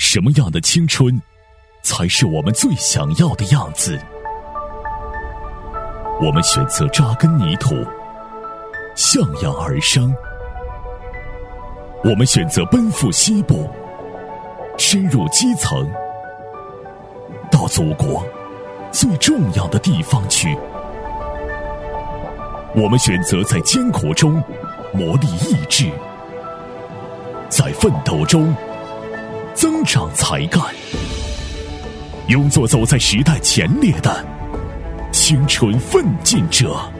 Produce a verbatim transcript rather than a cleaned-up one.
什么样的青春才是我们最想要的样子？我们选择扎根泥土，向阳而生；我们选择奔赴西部，深入基层，到祖国最重要的地方去。我们选择在艰苦中磨砺意志，在奋斗中增长才干，用作走在时代前列的青春奋进者。